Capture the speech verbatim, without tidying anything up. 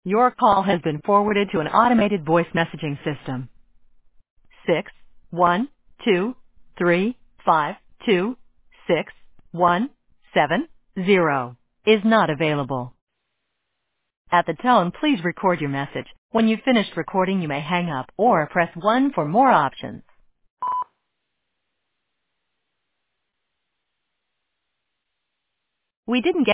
Your call has been forwarded to an automated voice messaging system. Six one two three five two six one seven zero is not available. At the tone, please record your message. When you've finished recording, you may hang up or press one for more options. We didn't get